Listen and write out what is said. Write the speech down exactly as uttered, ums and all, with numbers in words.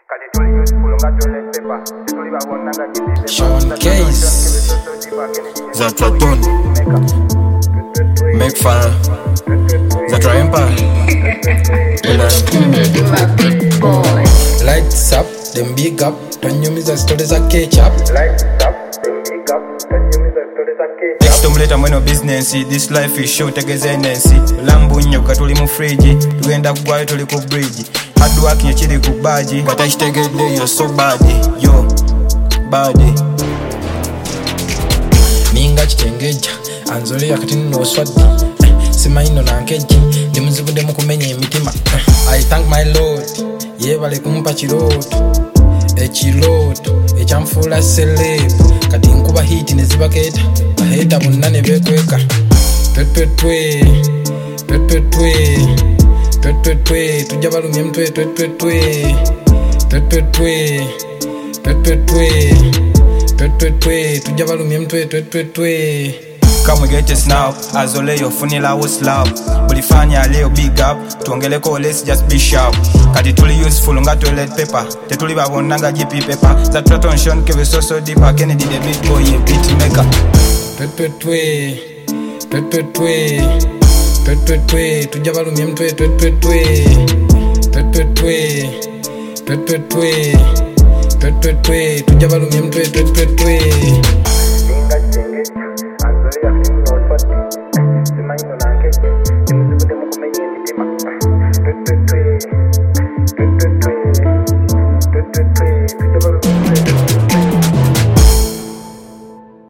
Sean Case, Zatraton, Make Fire, Zatra Empire. Lights up, them big up, don't you miss the stories of ketchup. Lights up, them big up, don't you miss the stories of ketchup. Next time later when no business, this life is short against N S C. Lambu nyoka tuli mu fridge, tuenda kugwayo tuli ku bridge. Hard work nyechiri ku baji, but I take it day you're so bad, yo, bad. Ninga chitengeja, anzole yakati no swadi. Sima ino na nkeji, ndimuzibude mu kumenya emitima. I thank my Lord, ye bale kumpa chiroto. Echiloto, echamfula celeb. Kati nkuba hiti nezibaketa, baheta bunane bekweka. Twe twe twe, twe twe twe. Twe twe twe, tujja balumye mtwe twe twe twe. Twe twe twe, twe twe twe. Twe twe twe, tujja balumye mtwe twe twe twe. Come we get this now, azole yo funila was love. Bulifanya leo big up, tuongeleko let's just be sharp. Kati tuli useful nga toilet paper, tetuli babonanga G P paper. Zatraton Sean keve so so deep, Kennedy the beat boy a beat maker. Twe twe twe, twe twe twe. Twe twe twe, tujja balumye mtwe twe twe twe. Twe twe twe, twe twe twe. Twe twe twe, tujja balumye mtwe twe twe twe.